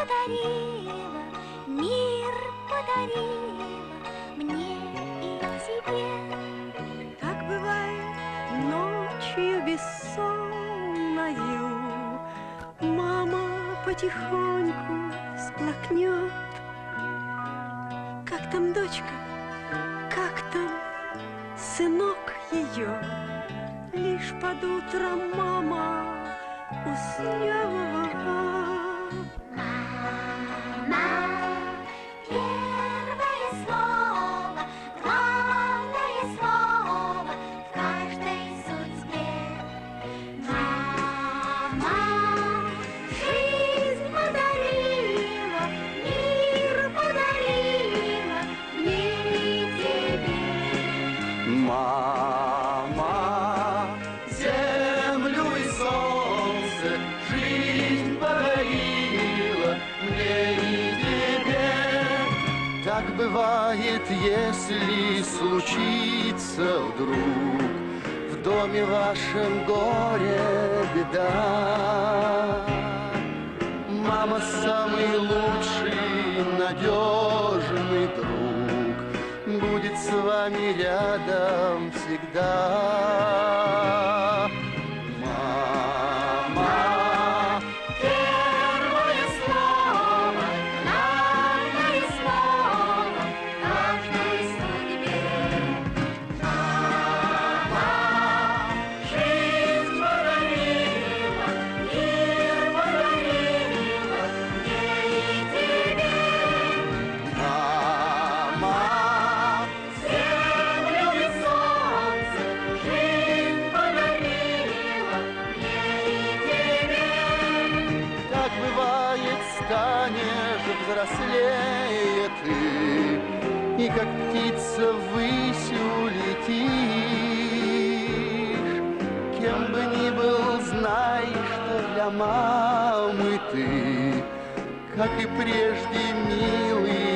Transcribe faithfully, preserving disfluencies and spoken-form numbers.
подарила, мир подарила мне и тебе. Так бывает ночью бессонною, мама потихоньку сплакнет. Как там дочка, как там сынок ее? Лишь под утро мама уснет. Мама, первое слово, главное слово в каждой судьбе. Мама, жизнь подарила, мир подарила мне и тебе. Мама, землю и солнце, жизнь подарила мне и тебе. Так бывает, если случится вдруг в доме вашем горе, беда. Мама самый лучший, надежный друг, будет с вами рядом всегда. Мама, Первое слово, главное слово в каждой судьбе. Мама, жизнь подарила, мир подарила мне и тебе. мама, Землю и солнце, жизнь подарила мне и тебе. так бывает, станешь взрослее ты, и как птица ввысь улетишь. Кем бы ни был, знай, что для мамы ты, как и прежде, милый